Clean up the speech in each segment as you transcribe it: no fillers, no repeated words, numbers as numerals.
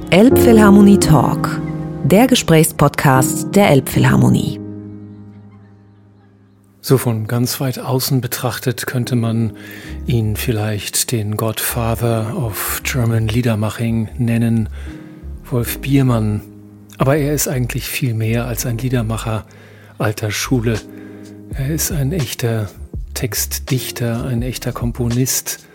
Elbphilharmonie Talk, der Gesprächspodcast der Elbphilharmonie. So von ganz weit außen betrachtet könnte man ihn vielleicht den Godfather of German Liedermaching nennen, Wolf Biermann. Aber er ist eigentlich viel mehr als ein Liedermacher alter Schule. Er ist ein echter Textdichter, ein echter Komponist,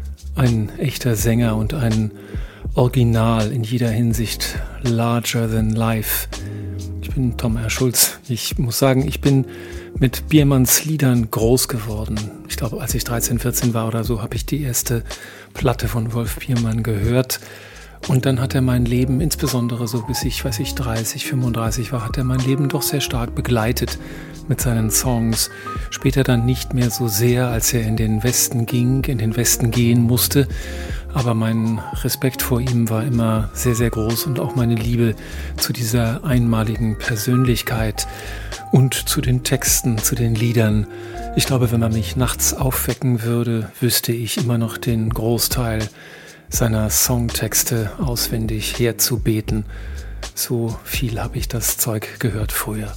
ein echter Sänger und ein Original in jeder Hinsicht, larger than life. Ich bin Tom R. Schulz. Ich muss sagen, ich bin mit Biermanns Liedern groß geworden. Ich glaube, als ich 13, 14 war oder so, habe ich die erste Platte von Wolf Biermann gehört. Und dann hat er mein Leben, insbesondere so bis ich, 30, 35 war, hat er mein Leben doch sehr stark begleitet mit seinen Songs. Später dann nicht mehr so sehr, als er in den Westen ging, in den Westen gehen musste. Aber mein Respekt vor ihm war immer sehr, sehr groß und auch meine Liebe zu dieser einmaligen Persönlichkeit und zu den Texten, zu den Liedern. Ich glaube, wenn man mich nachts aufwecken würde, wüsste ich immer noch den Großteil seiner Songtexte auswendig herzubeten. So viel habe ich das Zeug gehört früher.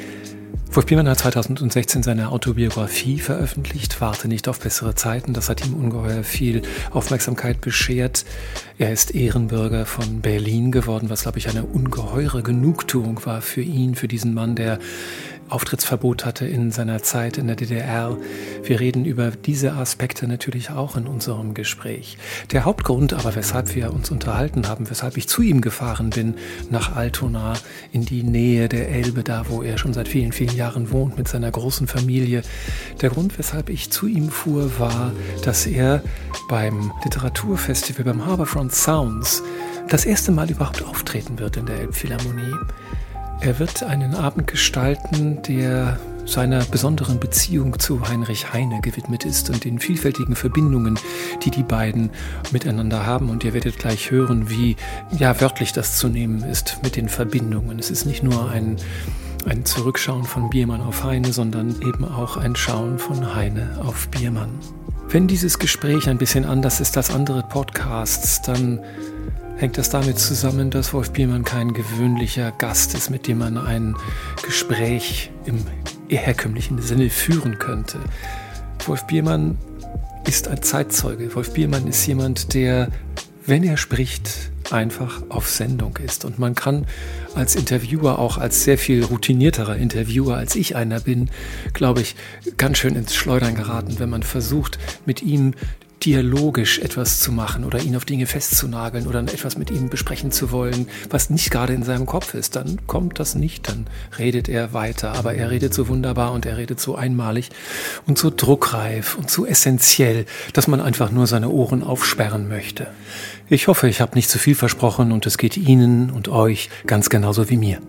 Wolf Biermann hat 2016 seine Autobiografie veröffentlicht, Warte nicht auf bessere Zeiten. Das hat ihm ungeheuer viel Aufmerksamkeit beschert. Er ist Ehrenbürger von Berlin geworden, was, glaube ich, eine ungeheure Genugtuung war für ihn, für diesen Mann, der Auftrittsverbot hatte in seiner Zeit in der DDR. Wir reden über diese Aspekte natürlich auch in unserem Gespräch. Der Hauptgrund aber, weshalb wir uns unterhalten haben, weshalb ich zu ihm gefahren bin, nach Altona, in die Nähe der Elbe, da wo er schon seit vielen, vielen Jahren wohnt mit seiner großen Familie. Der Grund, weshalb ich zu ihm fuhr, war, dass er beim Literaturfestival, beim Harbourfront Sounds, das erste Mal überhaupt auftreten wird in der Elbphilharmonie. Er wird einen Abend gestalten, der seiner besonderen Beziehung zu Heinrich Heine gewidmet ist und den vielfältigen Verbindungen, die die beiden miteinander haben. Und ihr werdet gleich hören, wie wörtlich das zu nehmen ist mit den Verbindungen. Es ist nicht nur ein Zurückschauen von Biermann auf Heine, sondern eben auch ein Schauen von Heine auf Biermann. Wenn dieses Gespräch ein bisschen anders ist als andere Podcasts, dann hängt das damit zusammen, dass Wolf Biermann kein gewöhnlicher Gast ist, mit dem man ein Gespräch im herkömmlichen Sinne führen könnte. Wolf Biermann ist ein Zeitzeuge. Wolf Biermann ist jemand, der, wenn er spricht, einfach auf Sendung ist. Und man kann als Interviewer, auch als sehr viel routinierterer Interviewer, als ich einer bin, glaube ich, ganz schön ins Schleudern geraten, wenn man versucht, mit ihm dialogisch etwas zu machen oder ihn auf Dinge festzunageln oder etwas mit ihm besprechen zu wollen, was nicht gerade in seinem Kopf ist. Dann kommt das nicht, dann redet er weiter. Aber er redet so wunderbar und er redet so einmalig und so druckreif und so essentiell, dass man einfach nur seine Ohren aufsperren möchte. Ich hoffe, ich habe nicht zu viel versprochen und es geht Ihnen und euch ganz genauso wie mir.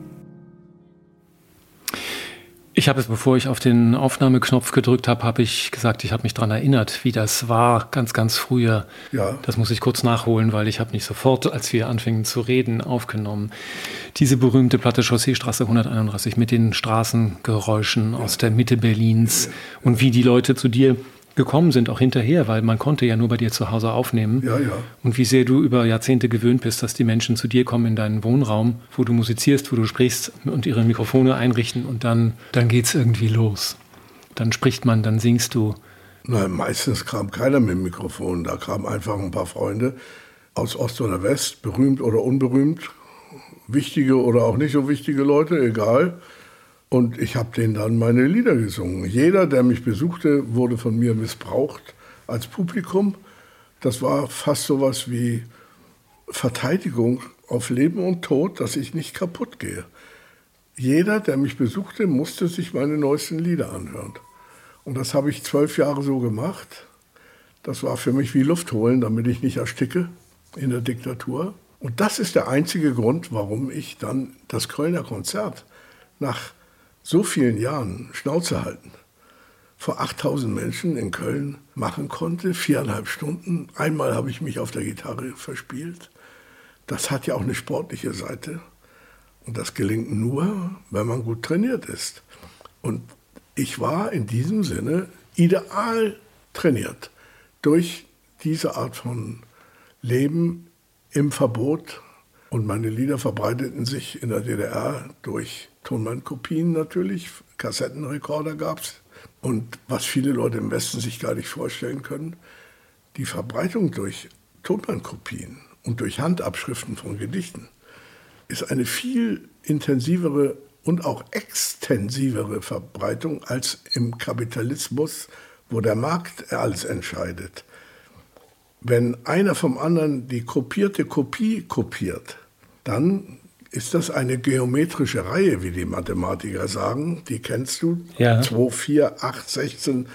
Ich habe es, bevor ich auf den Aufnahmeknopf gedrückt habe, habe ich gesagt, ich habe mich daran erinnert, wie das war, ganz, ganz früher. Ja. Das muss ich kurz nachholen, weil ich habe nicht sofort, als wir anfingen zu reden, aufgenommen. Diese berühmte Platte Chausseestraße 131 mit den Straßengeräuschen aus der Mitte Berlins und wie die Leute zu dir gekommen sind, auch hinterher, weil man konnte ja nur bei dir zu Hause aufnehmen. Ja. Und wie sehr du über Jahrzehnte gewöhnt bist, dass die Menschen zu dir kommen in deinen Wohnraum, wo du musizierst, wo du sprichst und ihre Mikrofone einrichten und dann geht's irgendwie los. Dann spricht man, dann singst du. Nein, meistens kam keiner mit dem Mikrofon. Da kamen einfach ein paar Freunde aus Ost oder West, berühmt oder unberühmt, wichtige oder auch nicht so wichtige Leute, egal. Und ich habe denen dann meine Lieder gesungen. Jeder, der mich besuchte, wurde von mir missbraucht als Publikum. Das war fast sowas wie Verteidigung auf Leben und Tod, dass ich nicht kaputt gehe. Jeder, der mich besuchte, musste sich meine neuesten Lieder anhören. Und das habe ich 12 Jahre so gemacht. Das war für mich wie Luft holen, damit ich nicht ersticke in der Diktatur. Und das ist der einzige Grund, warum ich dann das Kölner Konzert nach so vielen Jahren Schnauze halten, vor 8000 Menschen in Köln machen konnte, 4,5 Stunden. Einmal habe ich mich auf der Gitarre verspielt. Das hat ja auch eine sportliche Seite. Und das gelingt nur, wenn man gut trainiert ist. Und ich war in diesem Sinne ideal trainiert durch diese Art von Leben im Verbot Und meine Lieder verbreiteten sich in der DDR durch Tonbandkopien natürlich. Kassettenrekorder gab es. Und was viele Leute im Westen sich gar nicht vorstellen können, die Verbreitung durch Tonbandkopien und durch Handabschriften von Gedichten ist eine viel intensivere und auch extensivere Verbreitung als im Kapitalismus, wo der Markt alles entscheidet. Wenn einer vom anderen die kopierte Kopie kopiert, dann ist das eine geometrische Reihe, wie die Mathematiker sagen. Die kennst du, ja. 2, 4, 8, 16,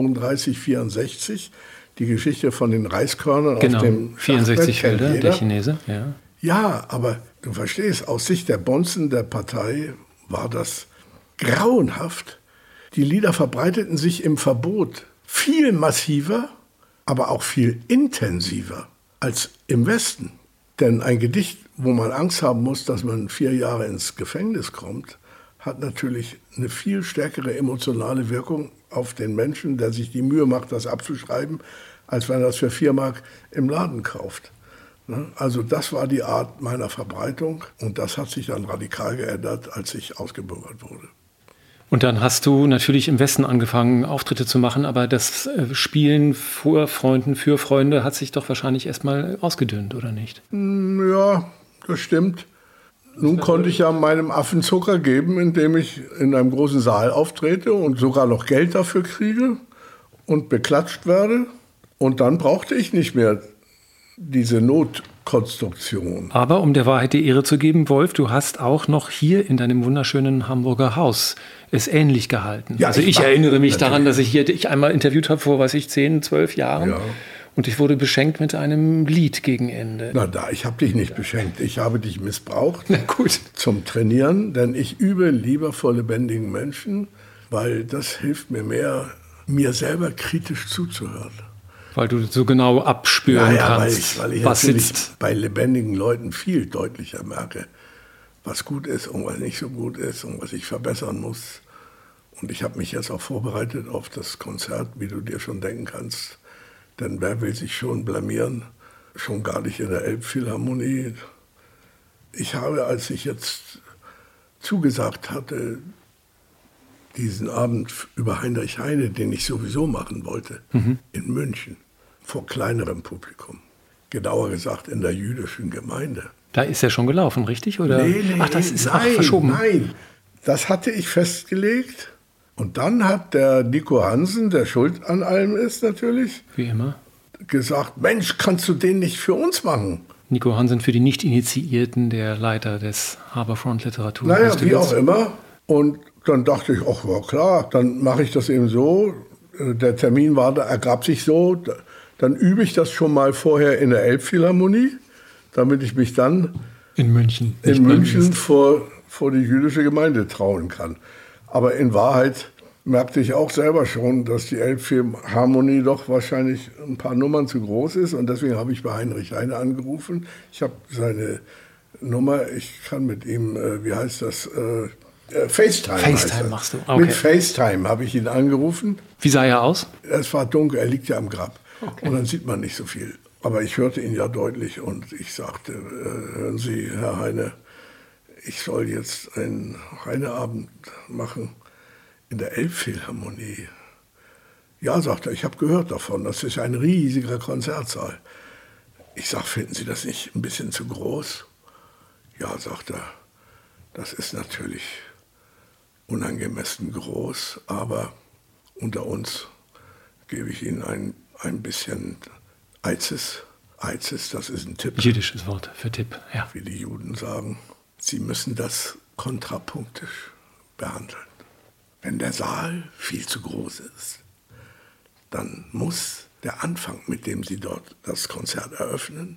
32, 64. Die Geschichte von den Reiskörnern genau. Auf dem 64 Felder, der Chinese. Ja. Ja, aber du verstehst, aus Sicht der Bonzen der Partei war das grauenhaft. Die Lieder verbreiteten sich im Verbot viel massiver, aber auch viel intensiver als im Westen. Denn ein Gedicht, wo man Angst haben muss, dass man 4 Jahre ins Gefängnis kommt, hat natürlich eine viel stärkere emotionale Wirkung auf den Menschen, der sich die Mühe macht, das abzuschreiben, als wenn er das für 4 Mark im Laden kauft. Also das war die Art meiner Verbreitung und das hat sich dann radikal geändert, als ich ausgebürgert wurde. Und dann hast du natürlich im Westen angefangen, Auftritte zu machen, aber das Spielen vor Freunden, für Freunde hat sich doch wahrscheinlich erstmal ausgedünnt, oder nicht? Ja, das stimmt. Nun konnte ich ja meinem Affen Zucker geben, indem ich in einem großen Saal auftrete und sogar noch Geld dafür kriege und beklatscht werde. Und dann brauchte ich nicht mehr diese Notkonstruktion. Aber um der Wahrheit die Ehre zu geben, Wolf, du hast auch noch hier in deinem wunderschönen Hamburger Haus es ähnlich gehalten. Ja, also ich erinnere mich daran, dass ich dich einmal interviewt habe vor, 10, 12 Jahren. Ja. Und ich wurde beschenkt mit einem Lied gegen Ende. Ich habe dich nicht beschenkt. Ich habe dich missbraucht. Na gut. Zum Trainieren. Denn ich übe lieber vor lebendigen Menschen, weil das hilft mir mehr, mir selber kritisch zuzuhören. Weil du so genau abspüren kannst, weil ich was natürlich sitzt. Bei lebendigen Leuten viel deutlicher merke, was gut ist und was nicht so gut ist und was ich verbessern muss. Und ich habe mich jetzt auch vorbereitet auf das Konzert, wie du dir schon denken kannst. Denn wer will sich schon blamieren? Schon gar nicht in der Elbphilharmonie. Ich habe, als ich jetzt zugesagt hatte, diesen Abend über Heinrich Heine, den ich sowieso machen wollte, in München, vor kleinerem Publikum. Genauer gesagt in der jüdischen Gemeinde. Da ist er schon gelaufen, richtig? Oder? Nee, das ist verschoben. Nein, das hatte ich festgelegt. Und dann hat der Nico Hansen, der schuld an allem ist natürlich, wie immer, gesagt, Mensch, kannst du den nicht für uns machen? Nico Hansen für die Nicht-Initiierten, der Leiter des Harbourfront Literatur. Naja, wie auch immer. Und dann dachte ich, ach ja klar, dann mache ich das eben so. Der Termin ergab sich so. Dann übe ich das schon mal vorher in der Elbphilharmonie, damit ich mich dann in München vor die jüdische Gemeinde trauen kann. Aber in Wahrheit merkte ich auch selber schon, dass die Elbphilharmonie doch wahrscheinlich ein paar Nummern zu groß ist. Und deswegen habe ich bei Heinrich Heine angerufen. Ich habe seine Nummer, ich kann mit ihm, FaceTime. FaceTime machst du. Okay. Mit FaceTime habe ich ihn angerufen. Wie sah er aus? Es war dunkel, er liegt ja am Grab. Okay. Und dann sieht man nicht so viel. Aber ich hörte ihn ja deutlich und ich sagte, hören Sie, Herr Heine, ich soll jetzt einen Heineabend machen in der Elbphilharmonie. Ja, sagt er, ich habe gehört davon, das ist ein riesiger Konzertsaal. Ich sage, finden Sie das nicht ein bisschen zu groß? Ja, sagt er, das ist natürlich unangemessen groß, aber unter uns gebe ich Ihnen ein bisschen Eizes. Eizes, das ist ein Tipp. Jüdisches Wort für Tipp, ja. Wie die Juden sagen. Sie müssen das kontrapunktisch behandeln. Wenn der Saal viel zu groß ist, dann muss der Anfang, mit dem Sie dort das Konzert eröffnen,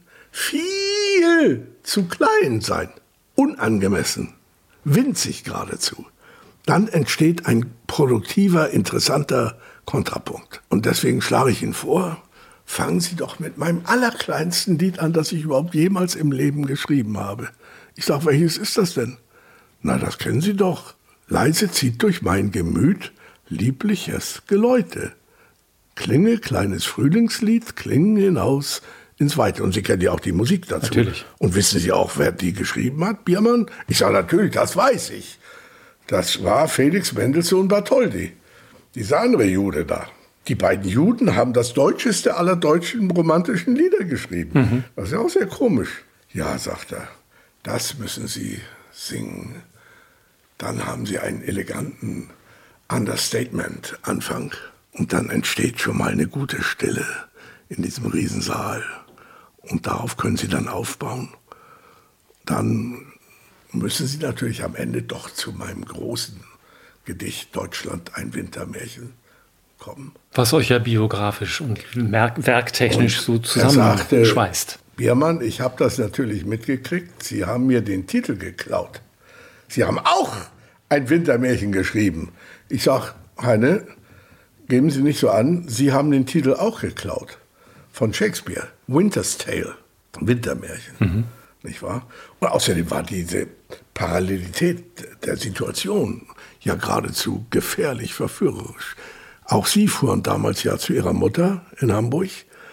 viel zu klein sein. Unangemessen, winzig geradezu. Dann entsteht ein produktiver, interessanter Kontrapunkt. Und deswegen schlage ich Ihnen vor, fangen Sie doch mit meinem allerkleinsten Lied an, das ich überhaupt jemals im Leben geschrieben habe. Ich sage, welches ist das denn? Na, das kennen Sie doch. Leise zieht durch mein Gemüt liebliches Geläute. Klinge, kleines Frühlingslied, klingen hinaus ins Weite. Und Sie kennen ja auch die Musik dazu. Natürlich. Und wissen Sie auch, wer die geschrieben hat, Biermann? Ich sage natürlich, das weiß ich. Das war Felix Mendelssohn Bartholdy, dieser andere Jude da. Die beiden Juden haben das deutscheste aller deutschen romantischen Lieder geschrieben. Das ist ja auch sehr komisch. Ja, sagt er, das müssen Sie singen. Dann haben Sie einen eleganten Understatement-Anfang. Und dann entsteht schon mal eine gute Stille in diesem Riesensaal. Und darauf können Sie dann aufbauen. Dann müssen Sie natürlich am Ende doch zu meinem großen Gedicht Deutschland, ein Wintermärchen kommen. Was euch ja biografisch und werktechnisch so zusammenschweißt. Biermann, ich habe das natürlich mitgekriegt. Sie haben mir den Titel geklaut. Sie haben auch ein Wintermärchen geschrieben. Ich sage, Heine, geben Sie nicht so an, Sie haben den Titel auch geklaut. Von Shakespeare, Winter's Tale, Wintermärchen. Nicht wahr? Und außerdem war diese Parallelität der Situation ja geradezu gefährlich verführerisch. Auch Sie fuhren damals ja zu Ihrer Mutter in Hamburg.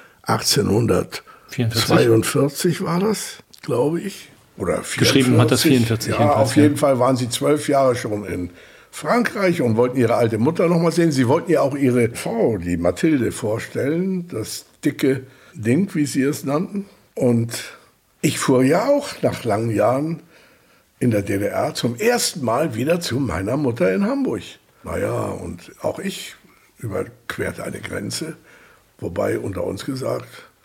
1842 war das, glaube ich. Oder 44. Geschrieben hat das 44. Ja, auf jeden Fall waren Sie 12 Jahre schon in Frankreich und wollten Ihre alte Mutter noch mal sehen. Sie wollten ja auch Ihre Frau, die Mathilde, vorstellen. Das dicke Ding, wie Sie es nannten. Und ich fuhr ja auch nach langen Jahren in der DDR zum ersten Mal wieder zu meiner Mutter in Hamburg. Naja, und auch ich überquerte eine Grenze, wobei unter uns gesagt,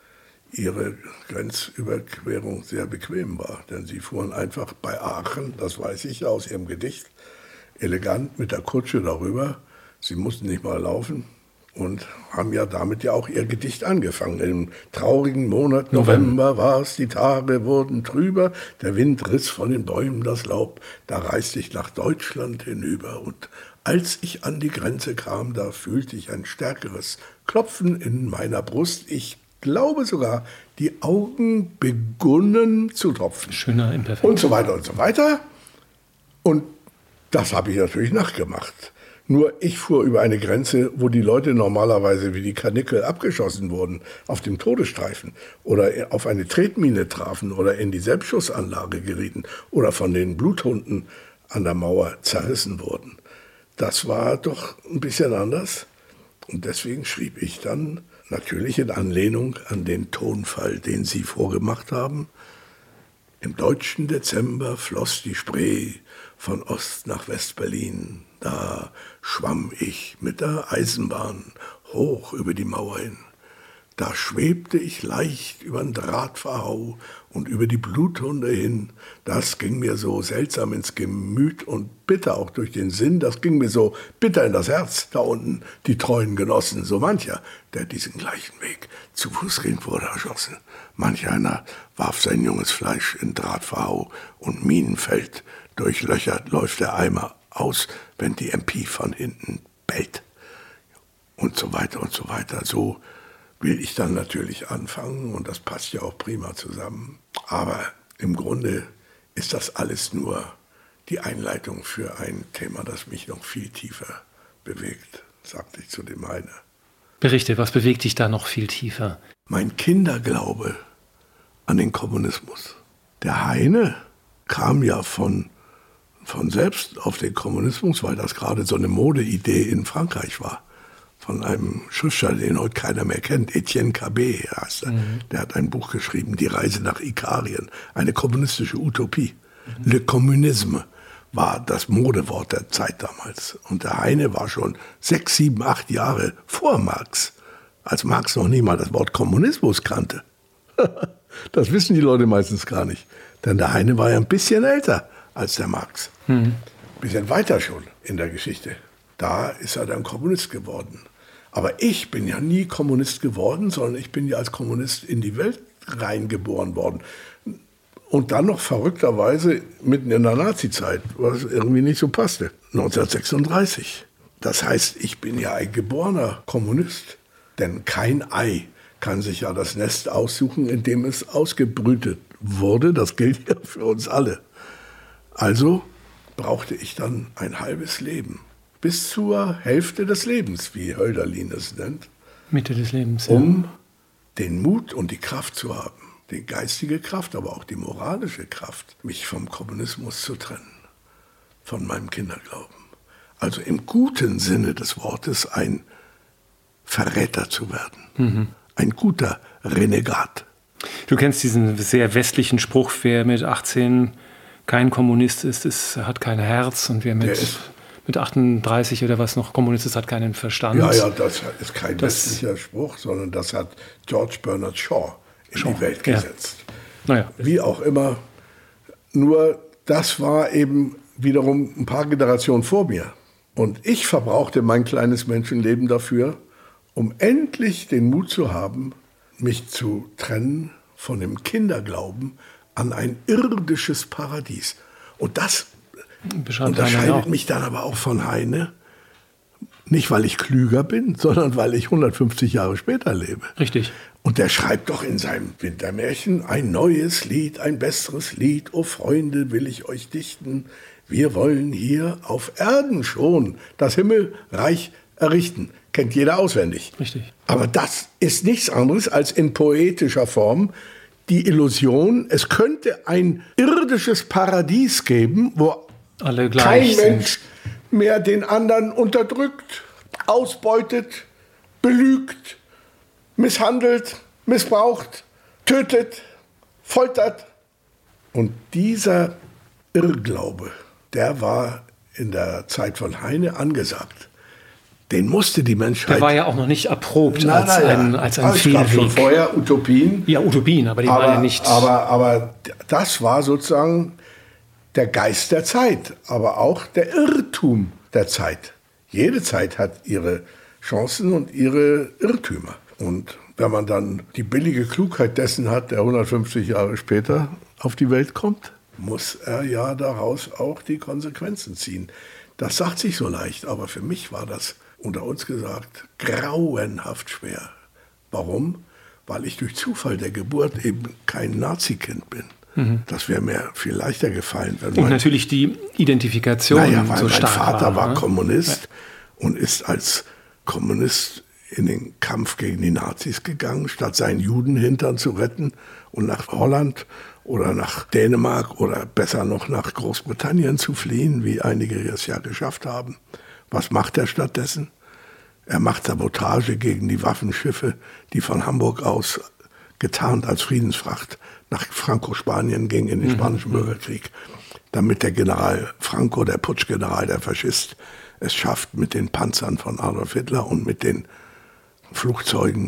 ihre Grenzüberquerung sehr bequem war. Denn sie fuhren einfach bei Aachen, das weiß ich ja aus ihrem Gedicht, elegant mit der Kutsche darüber. Sie mussten nicht mal laufen und haben ja damit ja auch ihr Gedicht angefangen. Im traurigen Monat November war es, die Tage wurden trüber, der Wind riss von den Bäumen das Laub, da reiste ich nach Deutschland hinüber. Und als ich an die Grenze kam, da fühlte ich ein stärkeres Klopfen in meiner Brust. Ich glaube sogar, die Augen begonnen zu tropfen. Schöner Imperfekt. Und so weiter und so weiter. Und das habe ich natürlich nachgemacht. Nur ich fuhr über eine Grenze, wo die Leute normalerweise wie die Karnickel abgeschossen wurden, auf dem Todesstreifen oder auf eine Tretmine trafen oder in die Selbstschussanlage gerieten oder von den Bluthunden an der Mauer zerrissen wurden. Das war doch ein bisschen anders. Und deswegen schrieb ich dann, natürlich in Anlehnung an den Tonfall, den Sie vorgemacht haben, im deutschen Dezember floss die Spree von Ost nach West-Berlin. Da schwamm ich mit der Eisenbahn hoch über die Mauer hin. Da schwebte ich leicht übern Drahtverhau und über die Bluthunde hin. Das ging mir so seltsam ins Gemüt und bitter auch durch den Sinn. Das ging mir so bitter in das Herz, da unten die treuen Genossen. So mancher, der diesen gleichen Weg zu Fuß ging, wurde erschossen. Manch einer warf sein junges Fleisch in Drahtverhau und Minenfeld. Durchlöchert läuft der Eimer aus, wenn die MP von hinten bellt. Und so weiter und so weiter. So will ich dann natürlich anfangen und das passt ja auch prima zusammen. Aber im Grunde ist das alles nur die Einleitung für ein Thema, das mich noch viel tiefer bewegt, sagte ich zu dem Heine. Berichte, was bewegt dich da noch viel tiefer? Mein Kinderglaube an den Kommunismus. Der Heine kam ja von selbst auf den Kommunismus, weil das gerade so eine Modeidee in Frankreich war. Von einem Schriftsteller, den heute keiner mehr kennt, Etienne Cabet heißt er. Der hat ein Buch geschrieben, Die Reise nach Ikarien, eine kommunistische Utopie. Le Communisme war das Modewort der Zeit damals. Und der Heine war schon 6, 7, 8 Jahre vor Marx, als Marx noch nie mal das Wort Kommunismus kannte. Das wissen die Leute meistens gar nicht. Denn der Heine war ja ein bisschen älter als der Marx. Ein bisschen weiter schon in der Geschichte. Da ist er dann Kommunist geworden. Aber ich bin ja nie Kommunist geworden, sondern ich bin ja als Kommunist in die Welt reingeboren worden. Und dann noch verrückterweise mitten in der Nazizeit, was irgendwie nicht so passte. 1936. Das heißt, ich bin ja ein geborener Kommunist. Denn kein Ei kann sich ja das Nest aussuchen, in dem es ausgebrütet wurde. Das gilt ja für uns alle. Also brauchte ich dann ein halbes Leben. Bis zur Hälfte des Lebens, wie Hölderlin es nennt. Mitte des Lebens, ja. Um den Mut und die Kraft zu haben, die geistige Kraft, aber auch die moralische Kraft, mich vom Kommunismus zu trennen, von meinem Kinderglauben. Also im guten Sinne des Wortes ein Verräter zu werden, ein guter Renegat. Du kennst diesen sehr westlichen Spruch, wer mit 18 kein Kommunist ist, hat kein Herz, und wer mit 38 oder was noch Kommunist ist, hat keinen Verstand. Ja, das ist kein westlicher Spruch, sondern das hat George Bernard Shaw in die Welt gesetzt. Ja. Naja. Wie auch immer, nur das war eben wiederum ein paar Generationen vor mir. Und ich verbrauchte mein kleines Menschenleben dafür, um endlich den Mut zu haben, mich zu trennen von dem Kinderglauben an ein irdisches Paradies. Und das unterscheidet mich dann aber auch von Heine. Nicht, weil ich klüger bin, sondern weil ich 150 Jahre später lebe. Richtig. Und der schreibt doch in seinem Wintermärchen: ein neues Lied, ein besseres Lied, o Freunde, will ich euch dichten. Wir wollen hier auf Erden schon das Himmelreich errichten. Kennt jeder auswendig. Richtig. Aber das ist nichts anderes als in poetischer Form die Illusion, es könnte ein irdisches Paradies geben, wo alle gleich kein Mensch mehr den anderen unterdrückt, ausbeutet, belügt, misshandelt, missbraucht, tötet, foltert. Und dieser Irrglaube, der war in der Zeit von Heine angesagt. Den musste die Menschheit... Der war ja auch noch nicht erprobt als ein Fehlweg. Es gab schon vorher Utopien. Ja, Utopien, aber die waren ja nicht... Aber das war sozusagen der Geist der Zeit, aber auch der Irrtum der Zeit. Jede Zeit hat ihre Chancen und ihre Irrtümer. Und wenn man dann die billige Klugheit dessen hat, der 150 Jahre später auf die Welt kommt, muss er ja daraus auch die Konsequenzen ziehen. Das sagt sich so leicht, aber für mich war das, unter uns gesagt, grauenhaft schwer. Warum? Weil ich durch Zufall der Geburt eben kein Nazikind bin. Das wäre mir viel leichter gefallen. Und natürlich die Identifikation weil so stark mein Vater war ne? Kommunist und ist als Kommunist in den Kampf gegen die Nazis gegangen, statt seinen Judenhintern zu retten und nach Holland oder nach Dänemark oder besser noch nach Großbritannien zu fliehen, wie einige es ja geschafft haben. Was macht er stattdessen? Er macht Sabotage gegen die Waffenschiffe, die von Hamburg aus getarnt als Friedensfracht nach Franco-Spanien gingen in den Spanischen Bürgerkrieg, damit der General Franco, der Putschgeneral, der Faschist, es schafft, mit den Panzern von Adolf Hitler und mit den Flugzeugen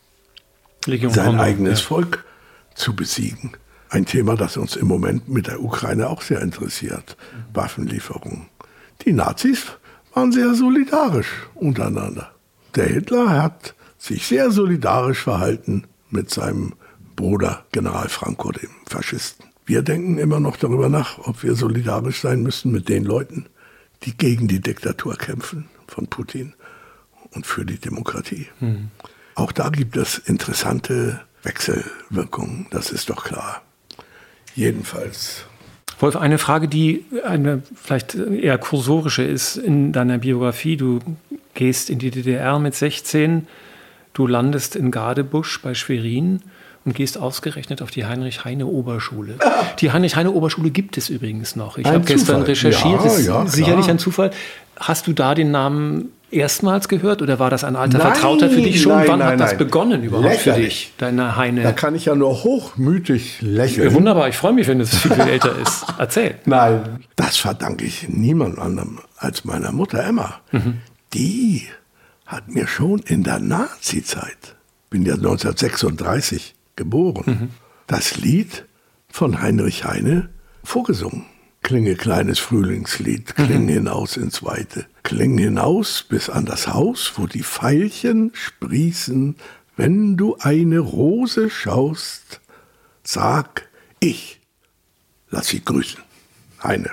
sein eigenes Volk zu besiegen. Ein Thema, das uns im Moment mit der Ukraine auch sehr interessiert. Waffenlieferungen. Die Nazis waren sehr solidarisch untereinander. Der Hitler hat sich sehr solidarisch verhalten mit seinem Bruder General Franco, dem Faschisten. Wir denken immer noch darüber nach, ob wir solidarisch sein müssen mit den Leuten, die gegen die Diktatur kämpfen von Putin und für die Demokratie. Auch da gibt es interessante Wechselwirkungen, das ist doch klar. Jedenfalls. Wolf, eine Frage, die eine vielleicht eher kursorische ist in deiner Biografie. Du gehst in die DDR mit 16, du landest in Gadebusch bei Schwerin und gehst ausgerechnet auf die Heinrich-Heine-Oberschule. Die Heinrich-Heine-Oberschule gibt es übrigens noch. Ich habe gestern recherchiert, das ist sicherlich ein Zufall. Hast du da den Namen erstmals gehört oder war das ein alter Vertrauter für dich schon? Wann hat das begonnen überhaupt für dich, deine Heine? Da kann ich ja nur hochmütig lächeln. Ja, wunderbar, ich freue mich, wenn es viel älter ist. Erzähl. Nein, das verdanke ich niemand anderem als meiner Mutter Emma. Die hat mir schon in der Nazi-Zeit, bin ja 1936 geboren, das Lied von Heinrich Heine vorgesungen. Klinge kleines Frühlingslied, kling hinaus ins Weite. Kling hinaus bis an das Haus, wo die Veilchen sprießen. Wenn du eine Rose schaust, sag ich, lass sie grüßen. Heine.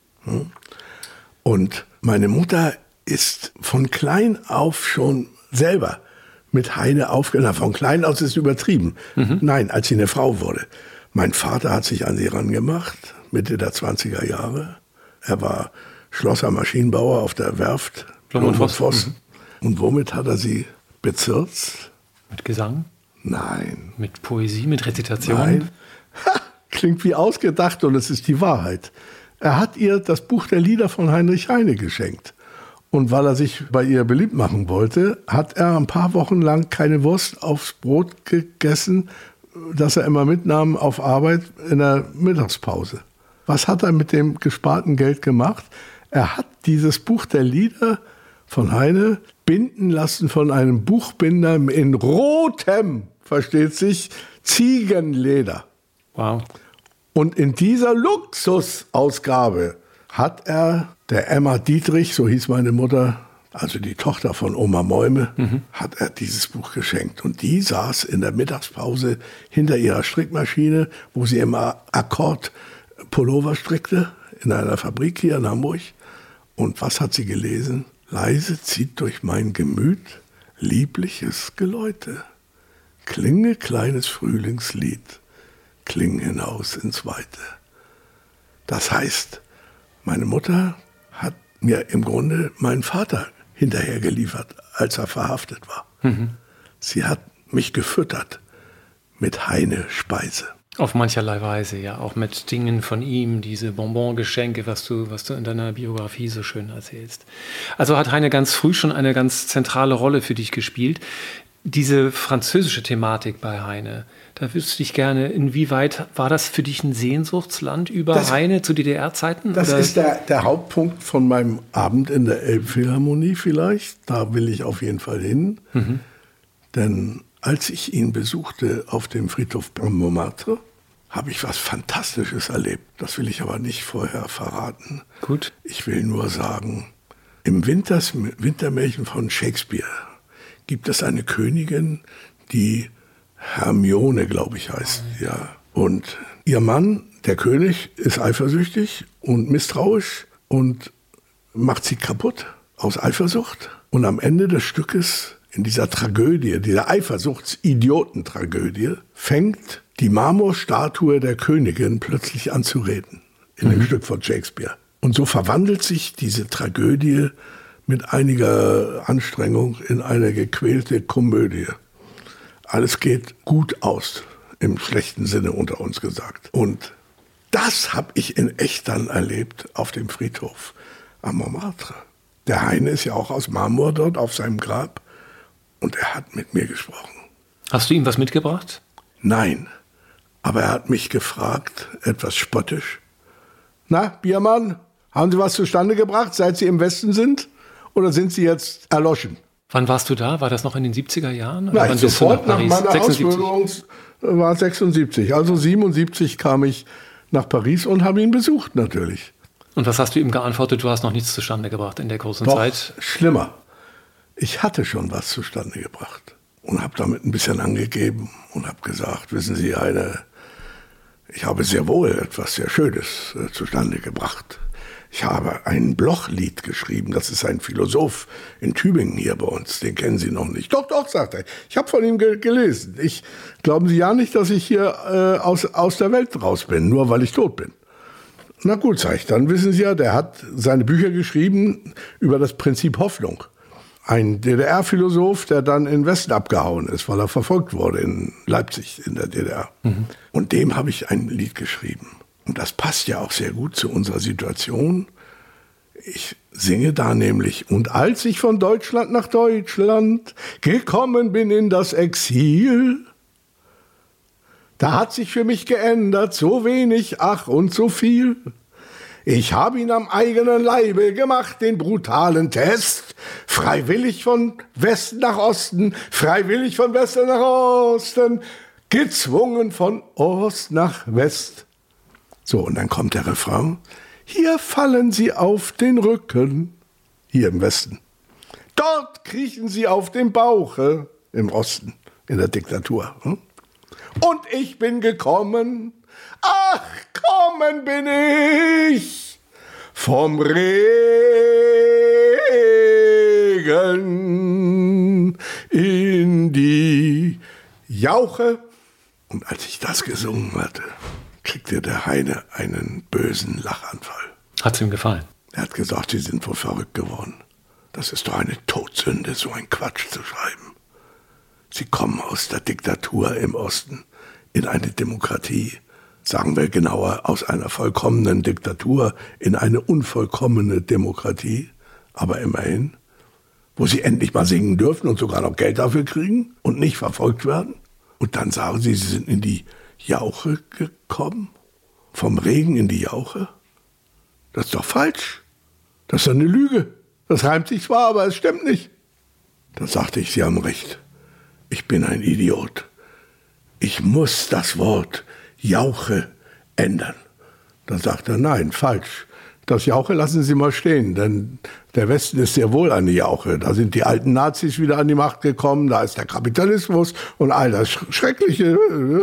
Und meine Mutter ist von klein auf schon selber mit Heine aufgenommen. Von klein aus ist übertrieben. Nein, als sie eine Frau wurde. Mein Vater hat sich an sie rangemacht, Mitte der 20er Jahre. Er war Schlosser Maschinenbauer auf der Werft Blom und Voss. Und womit hat er sie bezirzt? Mit Gesang? Nein. Mit Poesie, mit Rezitation? Nein. Klingt wie ausgedacht und es ist die Wahrheit. Er hat ihr das Buch der Lieder von Heinrich Heine geschenkt. Und weil er sich bei ihr beliebt machen wollte, hat er ein paar Wochen lang keine Wurst aufs Brot gegessen, das er immer mitnahm auf Arbeit in der Mittagspause. Was hat er mit dem gesparten Geld gemacht? Er hat dieses Buch der Lieder von Heine binden lassen von einem Buchbinder in rotem, versteht sich, Ziegenleder. Wow. Und in dieser Luxusausgabe hat er der Emma Dietrich, so hieß meine Mutter, also die Tochter von Oma Mäume, hat er dieses Buch geschenkt. Und die saß in der Mittagspause hinter ihrer Strickmaschine, wo sie immer Akkord Pullover strickte, in einer Fabrik hier in Hamburg. Und was hat sie gelesen? Leise zieht durch mein Gemüt liebliches Geläute. Klinge kleines Frühlingslied, kling hinaus ins Weite. Das heißt, meine Mutter hat mir im Grunde meinen Vater hinterher geliefert, als er verhaftet war. Sie hat mich gefüttert mit Heine-Speise. Auf mancherlei Weise, ja, auch mit Dingen von ihm, diese Bonbon-Geschenke, was du in deiner Biografie so schön erzählst. Also hat Heine ganz früh schon eine ganz zentrale Rolle für dich gespielt. Diese französische Thematik bei Heine, da wüsste ich gerne, inwieweit war das für dich ein Sehnsuchtsland über Heine zu DDR-Zeiten? Das oder? Ist der Hauptpunkt von meinem Abend in der Elbphilharmonie vielleicht. Da will ich auf jeden Fall hin. Denn als ich ihn besuchte auf dem Friedhof Montmartre, habe ich was Fantastisches erlebt. Das will ich aber nicht vorher verraten. Gut. Ich will nur sagen, im Wintermärchen von Shakespeare gibt es eine Königin, die Hermione, glaube ich, heißt. Ja. Und ihr Mann, der König, ist eifersüchtig und misstrauisch und macht sie kaputt aus Eifersucht. Und am Ende des Stückes, in dieser Tragödie, dieser Eifersuchtsidiotentragödie, fängt die Marmorstatue der Königin plötzlich an zu reden. In dem Stück von Shakespeare. Und so verwandelt sich diese Tragödie mit einiger Anstrengung in eine gequälte Komödie. Alles geht gut aus, im schlechten Sinne unter uns gesagt. Und das habe ich in echt dann erlebt auf dem Friedhof am Montmartre. Der Heine ist ja auch aus Marmor dort auf seinem Grab und er hat mit mir gesprochen. Hast du ihm was mitgebracht? Nein, aber er hat mich gefragt, etwas spöttisch. Na, Biermann, haben Sie was zustande gebracht, seit Sie im Westen sind? Oder sind Sie jetzt erloschen? Wann warst du da? War das noch in den 70er Jahren? Oder nein, sofort nach meiner 76? Ausbildung war 76. Also 77 kam ich nach Paris und habe ihn besucht natürlich. Und was hast du ihm geantwortet? Du hast noch nichts zustande gebracht in der großen Doch, Zeit? Schlimmer. Ich hatte schon was zustande gebracht und habe damit ein bisschen angegeben und habe gesagt, wissen Sie, ich habe sehr wohl etwas sehr Schönes zustande gebracht. Ich habe ein Bloch-Lied geschrieben, das ist ein Philosoph in Tübingen hier bei uns, den kennen Sie noch nicht. Doch, sagt er, ich habe von ihm gelesen. Glauben Sie ja nicht, dass ich hier aus der Welt raus bin, nur weil ich tot bin. Na gut, sag ich, dann wissen Sie ja, der hat seine Bücher geschrieben über das Prinzip Hoffnung. Ein DDR-Philosoph, der dann in den Westen abgehauen ist, weil er verfolgt wurde in Leipzig in der DDR. Und dem habe ich ein Lied geschrieben. Und das passt ja auch sehr gut zu unserer Situation. Ich singe da nämlich, und als ich von Deutschland nach Deutschland gekommen bin in das Exil, da hat sich für mich geändert, so wenig, ach und so viel. Ich habe ihn am eigenen Leibe gemacht, den brutalen Test. Freiwillig von Westen nach Osten, freiwillig von Westen nach Osten, gezwungen von Ost nach West. So, und dann kommt der Refrain. Hier fallen sie auf den Rücken, hier im Westen. Dort kriechen sie auf dem Bauche, im Osten, in der Diktatur. Und ich bin gekommen, ach, kommen bin ich, vom Regen in die Jauche. Und als ich das gesungen hatte, kriegte der Heine einen bösen Lachanfall. Hat's ihm gefallen? Er hat gesagt, Sie sind wohl verrückt geworden. Das ist doch eine Todsünde, so ein Quatsch zu schreiben. Sie kommen aus der Diktatur im Osten in eine Demokratie. Sagen wir genauer, aus einer vollkommenen Diktatur in eine unvollkommene Demokratie. Aber immerhin, wo sie endlich mal singen dürfen und sogar noch Geld dafür kriegen und nicht verfolgt werden. Und dann sagen sie, sie sind in die Jauche gekommen. Vom Regen in die Jauche. Das ist doch falsch. Das ist doch eine Lüge. Das reimt sich zwar, aber es stimmt nicht. Da sagte ich, Sie haben recht. Ich bin ein Idiot. Ich muss das Wort Jauche ändern. Da sagt er, nein, falsch. Das Jauche lassen Sie mal stehen, denn der Westen ist sehr wohl eine Jauche. Da sind die alten Nazis wieder an die Macht gekommen, da ist der Kapitalismus und all das Schreckliche.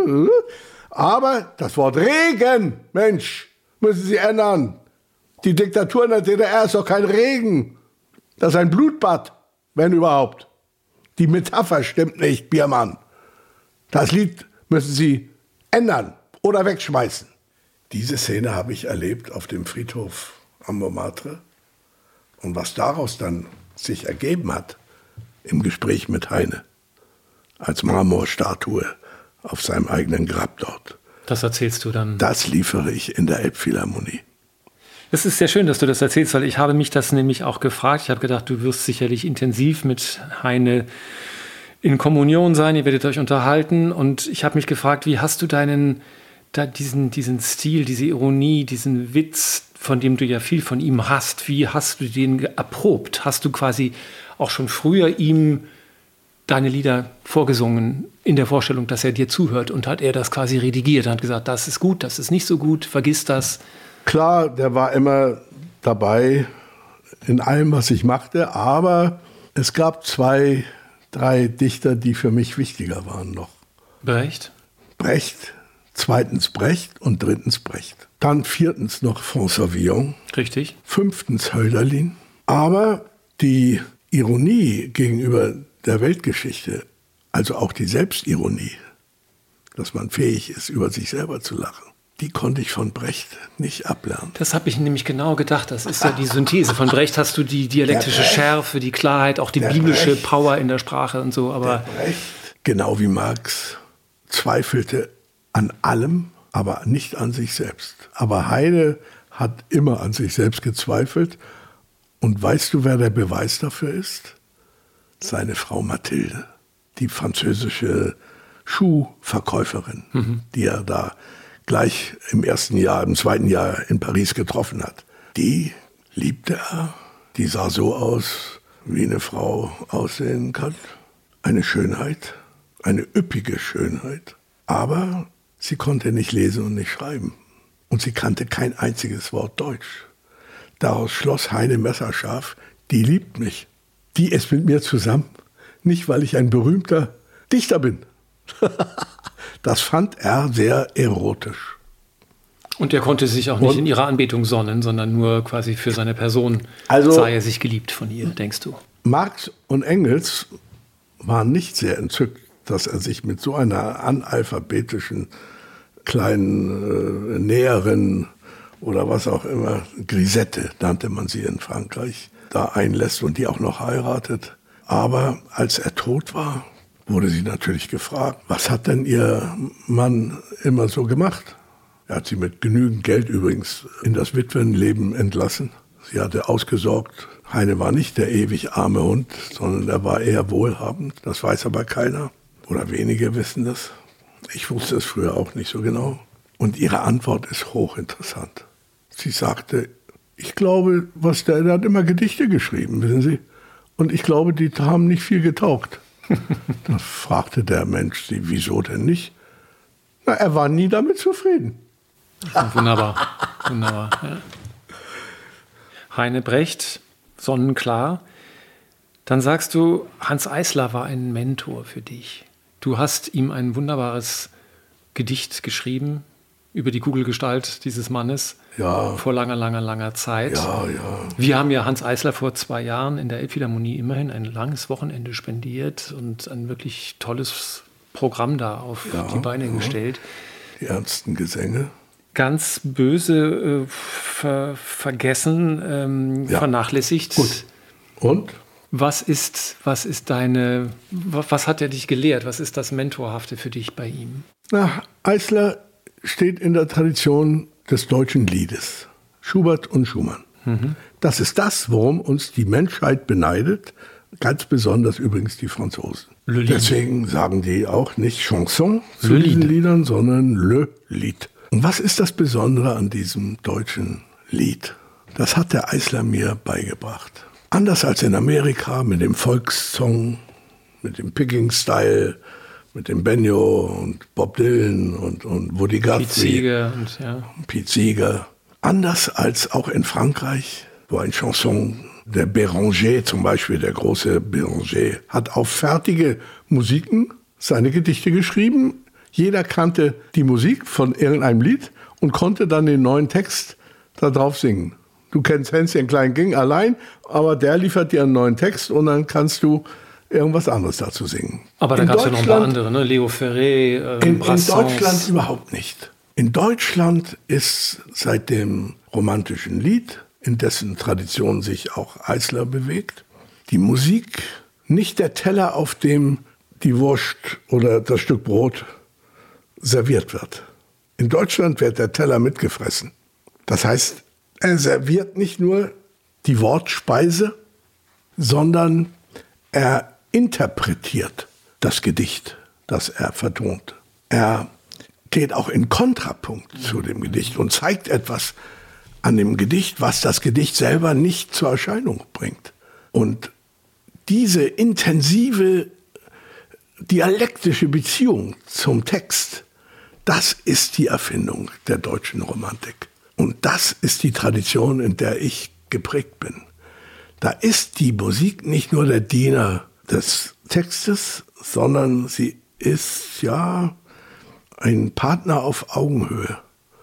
Aber das Wort Regen, Mensch, müssen Sie ändern. Die Diktatur in der DDR ist doch kein Regen. Das ist ein Blutbad, wenn überhaupt. Die Metapher stimmt nicht, Biermann. Das Lied müssen Sie ändern oder wegschmeißen. Diese Szene habe ich erlebt auf dem Friedhof am Montmartre. Und was daraus dann sich ergeben hat, im Gespräch mit Heine, als Marmorstatue auf seinem eigenen Grab dort. Das erzählst du dann? Das liefere ich in der Elbphilharmonie. Es ist sehr schön, dass du das erzählst, weil ich habe mich das nämlich auch gefragt. Ich habe gedacht, du wirst sicherlich intensiv mit Heine in Kommunion sein, ihr werdet euch unterhalten. Und ich habe mich gefragt, wie hast du diesen Stil, diese Ironie, diesen Witz, von dem du ja viel von ihm hast, wie hast du den erprobt? Hast du quasi auch schon früher ihm deine Lieder vorgesungen, in der Vorstellung, dass er dir zuhört, und hat er das quasi redigiert und hat gesagt, das ist gut, das ist nicht so gut, vergiss das? Klar, der war immer dabei in allem, was ich machte, aber es gab 2, 3 Dichter, die für mich wichtiger waren noch. Brecht? Brecht, zweitens Brecht und drittens Brecht. Dann viertens noch François Villon. Richtig. 5. Hölderlin. Aber die Ironie gegenüber der Weltgeschichte, also auch die Selbstironie, dass man fähig ist, über sich selber zu lachen, die konnte ich von Brecht nicht ablernen. Das habe ich nämlich genau gedacht. Das ist ja die Synthese. Von Brecht hast du die dialektische Schärfe, die Klarheit, auch die biblische Power in der Sprache und so. Aber der Brecht, genau wie Marx, zweifelte an allem, aber nicht an sich selbst. Aber Heine hat immer an sich selbst gezweifelt. Und weißt du, wer der Beweis dafür ist? Seine Frau Mathilde, die französische Schuhverkäuferin, die er da gleich im zweiten Jahr in Paris getroffen hat. Die liebte er. Die sah so aus, wie eine Frau aussehen kann. Eine Schönheit, eine üppige Schönheit. Aber sie konnte nicht lesen und nicht schreiben. Und sie kannte kein einziges Wort Deutsch. Daraus schloss Heine messerscharf, die liebt mich. Die ist mit mir zusammen. Nicht, weil ich ein berühmter Dichter bin. Das fand er sehr erotisch. Und er konnte sich auch nicht in ihrer Anbetung sonnen, sondern nur quasi für seine Person sah er sich geliebt von ihr, denkst du? Marx und Engels waren nicht sehr entzückt, dass er sich mit so einer analphabetischen kleinen Näherin oder was auch immer, Grisette nannte man sie in Frankreich, da einlässt und die auch noch heiratet. Aber als er tot war, wurde sie natürlich gefragt, was hat denn ihr Mann immer so gemacht? Er hat sie mit genügend Geld übrigens in das Witwenleben entlassen. Sie hatte ausgesorgt. Heine war nicht der ewig arme Hund, sondern er war eher wohlhabend. Das weiß aber keiner oder wenige wissen das. Ich wusste es früher auch nicht so genau. Und ihre Antwort ist hochinteressant. Sie sagte, ich glaube, der hat immer Gedichte geschrieben, wissen Sie. Und ich glaube, die haben nicht viel getaugt. Da fragte der Mensch sie, wieso denn nicht? Na, er war nie damit zufrieden. Wunderbar, wunderbar. Ja. Heine Brecht, sonnenklar. Dann sagst du, Hanns Eisler war ein Mentor für dich. Du hast ihm ein wunderbares Gedicht geschrieben über die Kugelgestalt dieses Mannes vor langer, langer, langer Zeit. Ja. Wir haben ja Hanns Eisler vor 2 Jahren in der Elbphilharmonie immerhin ein langes Wochenende spendiert und ein wirklich tolles Programm da auf die Beine gestellt. Die ernsten Gesänge. Ganz böse vergessen, vernachlässigt. Gut. Und? Was hat er dich gelehrt? Was ist das Mentorhafte für dich bei ihm? Eisler steht in der Tradition des deutschen Liedes. Schubert und Schumann. Das ist das, worum uns die Menschheit beneidet. Ganz besonders übrigens die Franzosen. Deswegen sagen die auch nicht Chanson zu diesen Liedern, sondern Le Lied. Und was ist das Besondere an diesem deutschen Lied? Das hat der Eisler mir beigebracht. Anders als in Amerika mit dem Volkssong, mit dem Picking-Style, mit dem Benjo und Bob Dylan und Woody Guthrie. Pete Seeger. Anders als auch in Frankreich, wo ein Chanson, der Béranger zum Beispiel, der große Béranger, hat auf fertige Musiken seine Gedichte geschrieben. Jeder kannte die Musik von irgendeinem Lied und konnte dann den neuen Text da drauf singen. Du kennst Hänschen Klein ging allein, aber der liefert dir einen neuen Text und dann kannst du irgendwas anderes dazu singen. Aber da gab es ja noch ein paar andere, ne? Leo Ferré, Brassens. In Deutschland überhaupt nicht. In Deutschland ist seit dem romantischen Lied, in dessen Tradition sich auch Eisler bewegt, die Musik nicht der Teller, auf dem die Wurst oder das Stück Brot serviert wird. In Deutschland wird der Teller mitgefressen. Das heißt, er serviert nicht nur die Wortspeise, sondern er interpretiert das Gedicht, das er vertont. Er geht auch in Kontrapunkt zu dem Gedicht und zeigt etwas an dem Gedicht, was das Gedicht selber nicht zur Erscheinung bringt. Und diese intensive dialektische Beziehung zum Text, das ist die Erfindung der deutschen Romantik. Und das ist die Tradition, in der ich geprägt bin. Da ist die Musik nicht nur der Diener des Textes, sondern sie ist ja ein Partner auf Augenhöhe.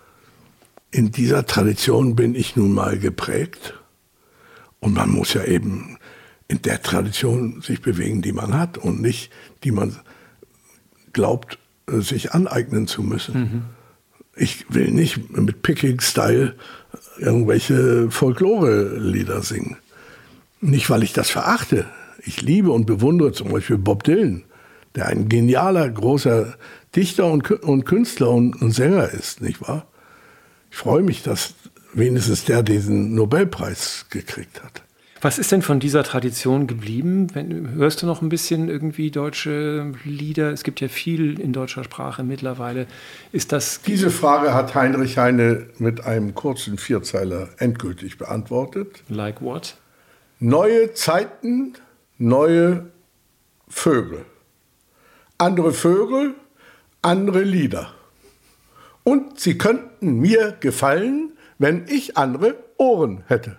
In dieser Tradition bin ich nun mal geprägt. Und man muss ja eben in der Tradition sich bewegen, die man hat und nicht, die man glaubt, sich aneignen zu müssen. Ich will nicht mit Picking-Style irgendwelche Folklore-Lieder singen. Nicht, weil ich das verachte. Ich liebe und bewundere zum Beispiel Bob Dylan, der ein genialer, großer Dichter und Künstler und Sänger ist, nicht wahr? Ich freue mich, dass wenigstens der diesen Nobelpreis gekriegt hat. Was ist denn von dieser Tradition geblieben? Hörst du noch ein bisschen irgendwie deutsche Lieder? Es gibt ja viel in deutscher Sprache mittlerweile. Ist das... Diese Frage hat Heinrich Heine mit einem kurzen Vierzeiler endgültig beantwortet. Like what? Neue Zeiten, neue Vögel. Andere Vögel, andere Lieder. Und sie könnten mir gefallen, wenn ich andere Ohren hätte.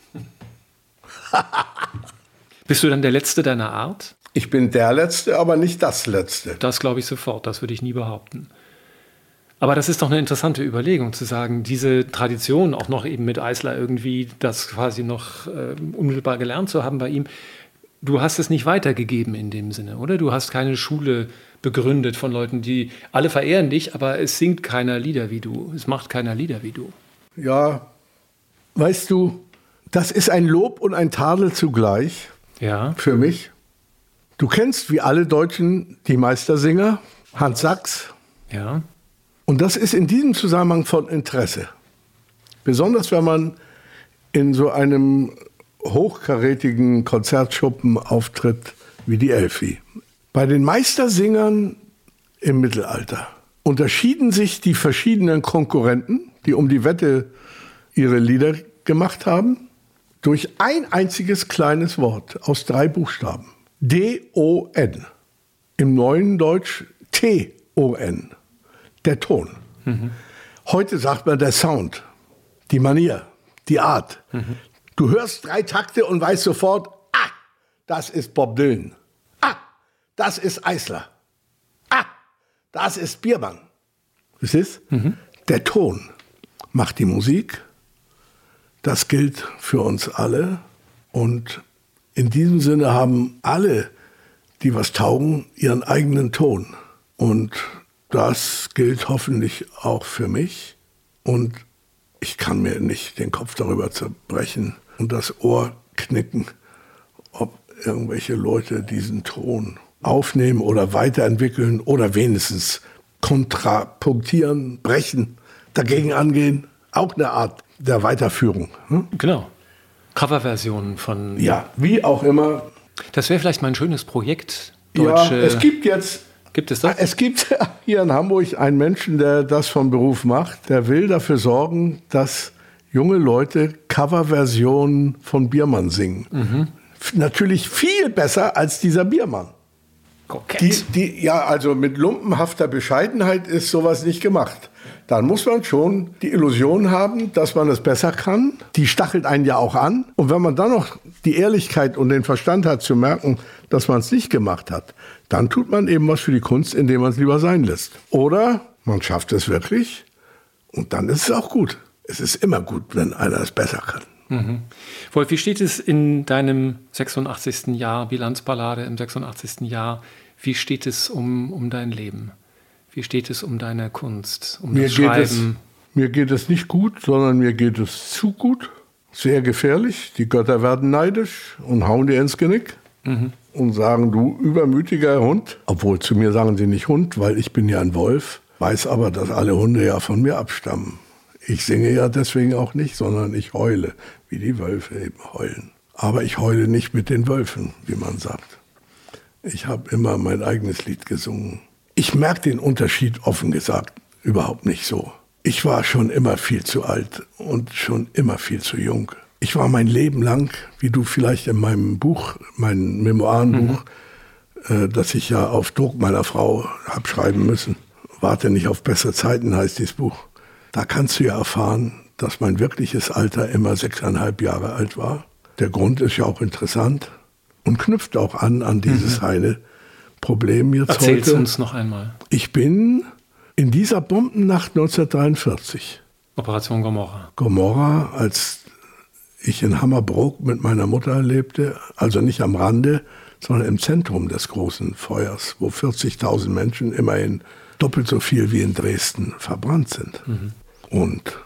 Bist du dann der Letzte deiner Art? Ich bin der Letzte, aber nicht das Letzte. Das glaube ich sofort, das würde ich nie behaupten. Aber das ist doch eine interessante Überlegung, zu sagen, diese Tradition, auch noch eben mit Eisler irgendwie, das quasi noch unmittelbar gelernt zu haben bei ihm, du hast es nicht weitergegeben in dem Sinne, oder? Du hast keine Schule begründet von Leuten, die alle verehren dich, aber es singt keiner Lieder wie du, es macht keiner Lieder wie du. Ja, weißt du, das ist ein Lob und ein Tadel zugleich für mich. Du kennst wie alle Deutschen die Meistersinger, Hans Sachs. Ja. Und das ist in diesem Zusammenhang von Interesse. Besonders wenn man in so einem hochkarätigen Konzertschuppen auftritt wie die Elfi. Bei den Meistersingern im Mittelalter unterschieden sich die verschiedenen Konkurrenten, die um die Wette ihre Lieder gemacht haben, durch ein einziges kleines Wort aus 3 Buchstaben. D-O-N. Im neuen Deutsch T-O-N. Der Ton. Heute sagt man der Sound, die Manier, die Art. Du hörst 3 Takte und weißt sofort, das ist Bob Dylan. Das ist Eisler. Das ist Biermann. Verstehst? Der Ton macht die Musik. Das gilt für uns alle. Und in diesem Sinne haben alle, die was taugen, ihren eigenen Ton. Und das gilt hoffentlich auch für mich. Und ich kann mir nicht den Kopf darüber zerbrechen und das Ohr knicken, ob irgendwelche Leute diesen Ton aufnehmen oder weiterentwickeln oder wenigstens kontrapunktieren, brechen, dagegen angehen. Auch eine Art der Weiterführung. Genau. Coverversionen von... Ja, wie auch immer. Das wäre vielleicht mal ein schönes Projekt. Ja, es gibt jetzt... Gibt es das? Es gibt hier in Hamburg einen Menschen, der das vom Beruf macht. Der will dafür sorgen, dass junge Leute Coverversionen von Biermann singen. Mhm. Natürlich viel besser als dieser Biermann. Ja, also mit lumpenhafter Bescheidenheit ist sowas nicht gemacht. Dann muss man schon die Illusion haben, dass man es besser kann. Die stachelt einen ja auch an. Und wenn man dann noch die Ehrlichkeit und den Verstand hat zu merken, dass man es nicht gemacht hat, dann tut man eben was für die Kunst, indem man es lieber sein lässt. Oder man schafft es wirklich und dann ist es auch gut. Es ist immer gut, wenn einer es besser kann. Mhm. Wolf, wie steht es in deinem 86. Jahr, Bilanzballade im 86. Jahr, wie steht es um dein Leben? Wie steht es um deine Kunst, um das Schreiben? Mir geht es nicht gut, sondern mir geht es zu gut. Sehr gefährlich. Die Götter werden neidisch und hauen dir ins Genick und sagen, du übermütiger Hund. Obwohl zu mir sagen sie nicht Hund, weil ich bin ja ein Wolf. Weiß aber, dass alle Hunde ja von mir abstammen. Ich singe ja deswegen auch nicht, sondern ich heule, wie die Wölfe eben heulen. Aber ich heule nicht mit den Wölfen, wie man sagt. Ich habe immer mein eigenes Lied gesungen. Ich merke den Unterschied, offen gesagt, überhaupt nicht so. Ich war schon immer viel zu alt und schon immer viel zu jung. Ich war mein Leben lang, wie du vielleicht in meinem Buch, mein Memoirenbuch, das ich ja auf Druck meiner Frau habe schreiben müssen, Warte nicht auf bessere Zeiten heißt dieses Buch. Da kannst du ja erfahren, dass mein wirkliches Alter immer 6,5 Jahre alt war. Der Grund ist ja auch interessant und knüpft auch an dieses eine Problem jetzt heute. Erzähl's uns noch einmal. Ich bin in dieser Bombennacht 1943. Operation Gomorrha. Gomorrha, als ich in Hammerbrook mit meiner Mutter lebte, also nicht am Rande, sondern im Zentrum des großen Feuers, wo 40.000 Menschen, immerhin doppelt so viel wie in Dresden, verbrannt sind. Mhm. Und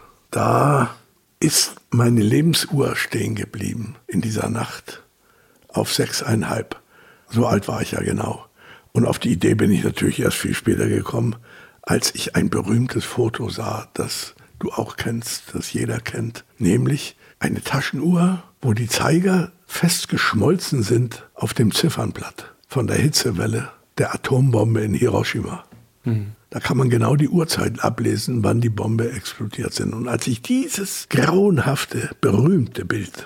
da ist meine Lebensuhr stehen geblieben in dieser Nacht auf 6,5. So alt war ich ja genau. Und auf die Idee bin ich natürlich erst viel später gekommen, als ich ein berühmtes Foto sah, das du auch kennst, das jeder kennt. Nämlich eine Taschenuhr, wo die Zeiger fest geschmolzen sind auf dem Ziffernblatt von der Hitzewelle der Atombombe in Hiroshima. Mhm. Da kann man genau die Uhrzeit ablesen, wann die Bombe explodiert sind. Und als ich dieses grauenhafte, berühmte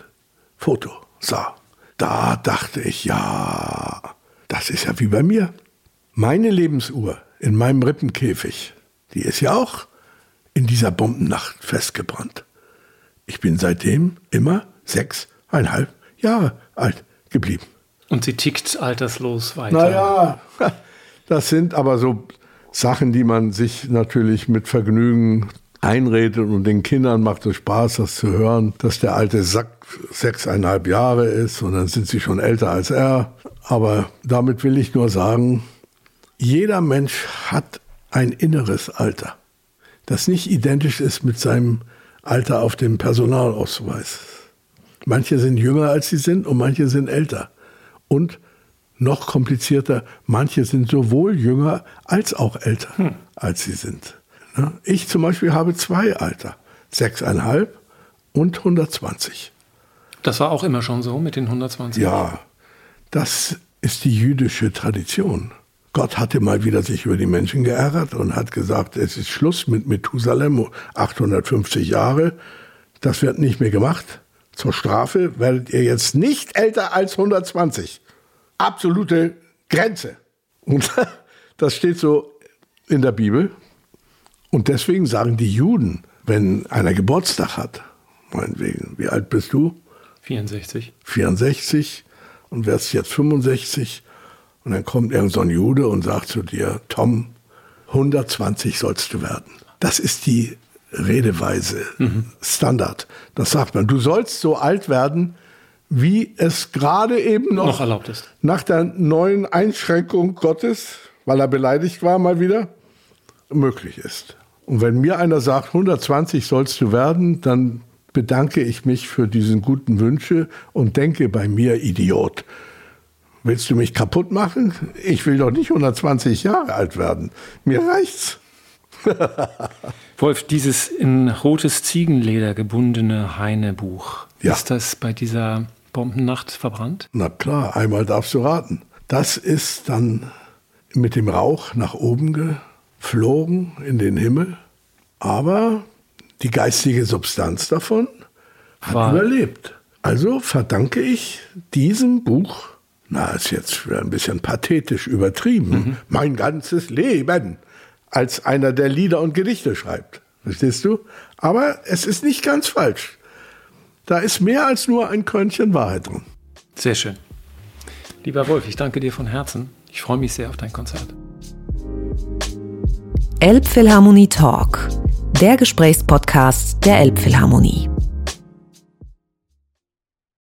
Foto sah, da dachte ich, ja, das ist ja wie bei mir. Meine Lebensuhr in meinem Rippenkäfig, die ist ja auch in dieser Bombennacht festgebrannt. Ich bin seitdem immer 6,5 Jahre alt geblieben. Und sie tickt alterslos weiter. Naja, das sind aber so Sachen, die man sich natürlich mit Vergnügen einredet und den Kindern macht es Spaß, das zu hören, dass der alte Sack 6,5 Jahre ist und dann sind sie schon älter als er. Aber damit will ich nur sagen, jeder Mensch hat ein inneres Alter, das nicht identisch ist mit seinem Alter auf dem Personalausweis. Manche sind jünger als sie sind und manche sind älter. Und noch komplizierter, manche sind sowohl jünger als auch älter, als sie sind. Ich zum Beispiel habe 2 Alter, 6,5 und 120. Das war auch immer schon so mit den 120? Ja, das ist die jüdische Tradition. Gott hatte mal wieder sich über die Menschen geärgert und hat gesagt, es ist Schluss mit Methusalem, 850 Jahre, das wird nicht mehr gemacht. Zur Strafe werdet ihr jetzt nicht älter als 120. Absolute Grenze. Und das steht so in der Bibel. Und deswegen sagen die Juden, wenn einer Geburtstag hat, meinetwegen, wie alt bist du? 64. 64 und wärst jetzt 65. Und dann kommt irgend so ein Jude und sagt zu dir, Tom, 120 sollst du werden. Das ist die Redeweise, Standard. Das sagt man. Du sollst so alt werden, wie es gerade eben noch erlaubt ist. Nach der neuen Einschränkung Gottes, weil er beleidigt war mal wieder, möglich ist. Und wenn mir einer sagt, 120 sollst du werden, dann bedanke ich mich für diesen guten Wünsche und denke bei mir, Idiot, Willst du mich kaputt machen? Ich will doch nicht 120 Jahre alt werden. Mir reicht's. Wolf, dieses in rotes Ziegenleder gebundene Heinebuch, Ja. Ist das bei dieser Bombennacht verbrannt? Na klar, einmal darfst du raten. Das ist dann mit dem Rauch nach oben geflogen in den Himmel. Aber die geistige Substanz davon hat überlebt. Also verdanke ich diesem Buch, ist jetzt ein bisschen pathetisch übertrieben, mein ganzes Leben, als einer, der Lieder und Gedichte schreibt. Verstehst du? Aber es ist nicht ganz falsch. Da ist mehr als nur ein Körnchen Wahrheit drin. Sehr schön. Lieber Wolf, ich danke dir von Herzen. Ich freue mich sehr auf dein Konzert. Elbphilharmonie Talk, der Gesprächspodcast der Elbphilharmonie.